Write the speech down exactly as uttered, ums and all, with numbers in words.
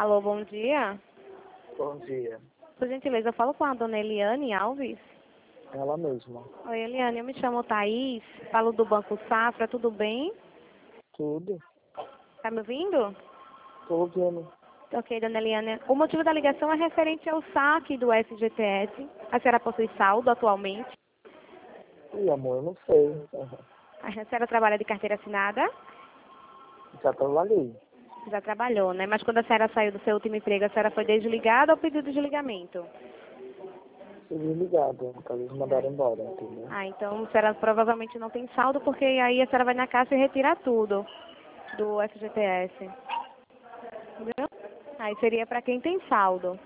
Alô, bom dia. Bom dia. Por gentileza, eu falo com a dona Eliane Alves. Ela mesma. Oi, Eliane, eu me chamo Thaís, falo do Banco Safra, tudo bem? Tudo? Tá me ouvindo? Tô ouvindo. Ok, dona Eliane. O motivo da ligação é referente ao saque do F G T S. A senhora possui saldo atualmente? Ih, amor, eu não sei. A senhora trabalha de carteira assinada? Já trabalhei. Já trabalhou, né? Mas quando a senhora saiu do seu último emprego, a senhora foi desligada ou pediu desligamento? Fui desligado, porque eles mandaram embora, entendeu? Ah, então a senhora provavelmente não tem saldo, porque aí a senhora vai na caixa e retira tudo do F G T S. Entendeu? Aí seria para quem tem saldo.